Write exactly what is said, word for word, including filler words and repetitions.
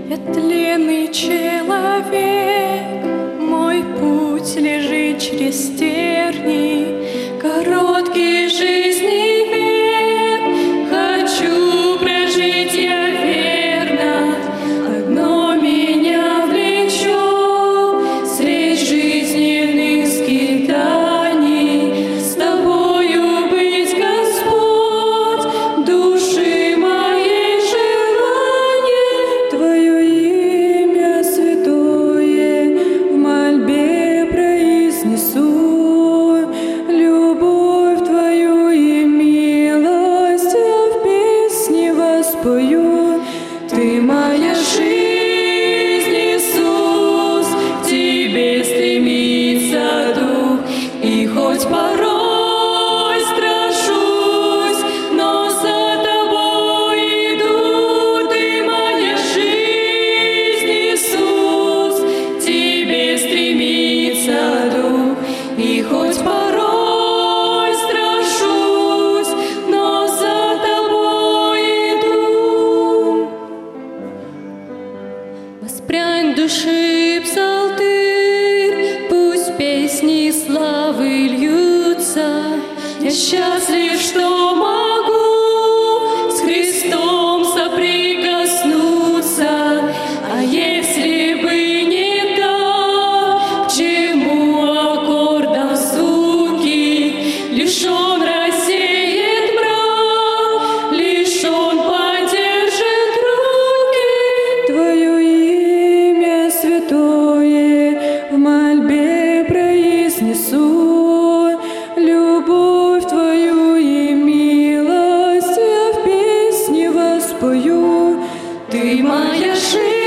Я тленный человек, мой путь лежит через тернии, короткий жизненный век. Хочу прожить я верно, одно меня влечет средь жизненных скитаний, с тобою быть, Господь, души моей желание. Твое имя святое в мольбе произнесу, любовь Твою и милость я в песне воспою. Ты моя жизнь, Иисус, к Тебе стремится дух, и хоть порой страшусь, но за Тобой иду. Ты моя жизнь, Иисус, к Тебе стремится дух, и хоть порой страшусь, но за Тобой иду. Воспрянь души псалтырь, пусть песни славы льются. Я счастлив, что могу с Христом соприкоснуться. А если бы не так, к чему аккордов звуки? Лишь Он рассеет мрак, лишь Он поддержит руки. Твое имя святое в мольбе произнесу, любовь Твою и милость я в песне воспою. Ты моя жизнь.